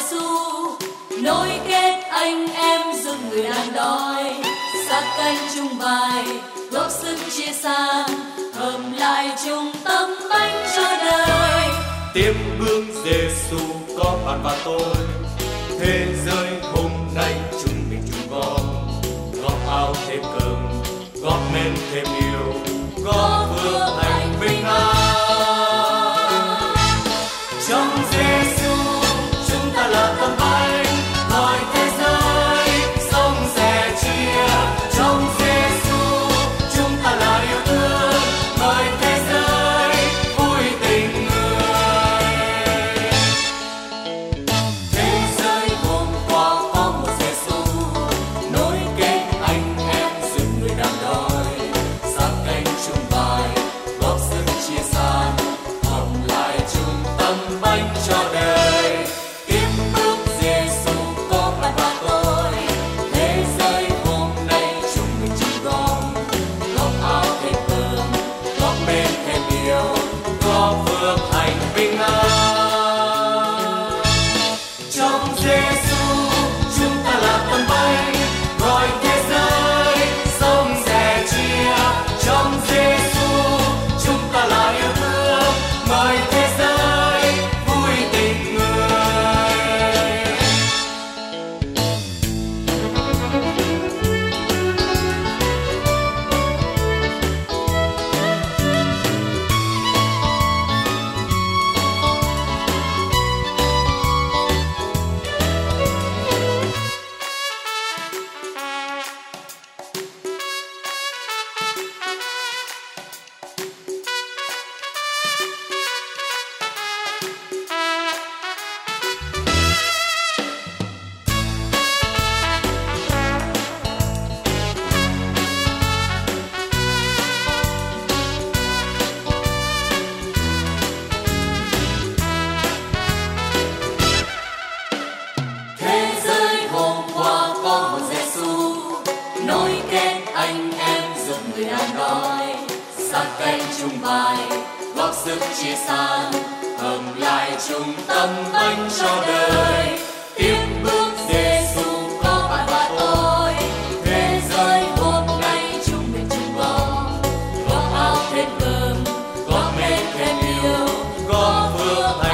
Giêsu, nối kết anh em giúp người đang đói, sát cánh chung bài góp sức chia san, hợp lại chung tấm bánh cho đời. Tiếp bước Giêsu có bạn và tôi, thế giới hôm nay chúng mình chung góp áo thêm cơm, góp men thêm yêu, góp phước hạnh bình an. Trong Giêsu chúng ta là tấm bánh, gọi thế giới sống sẻ chia. Trong Giêsu chúng ta là yêu thương, gọi thế giới vui tình người. Thế giới hôm qua có một Giêsu, nối kết anh em giúp người đang đói, sát cánh chung bài góp sức chia san, hợp lại chung tấm bánh cho đời. Tiếp bước Giêsu có bạn và tôi, thế giới hôm nay chúng mình chung góp áo thêm cơm, góp bên thêm yêu, góp phước hạnh bình an. Trong Giêsu chúng ta là tấm bánh, gọi thế giới sống sẻ chia. Trong Giêsu chúng ta là yêu thương, mời thế giới vui tình người. Thế giới hôm qua có một Giêsu, nối kết anh em giúp người đang đói, sát cánh chung bài góp sức chia san, hợp lại chung tấm bánh cho đời. Tiếp bước Giêsu có bạn và tôi, thế giới hôm nay chúng mình chung góp áo thêm cơm, góp men thêm yêu, góp phước hạnh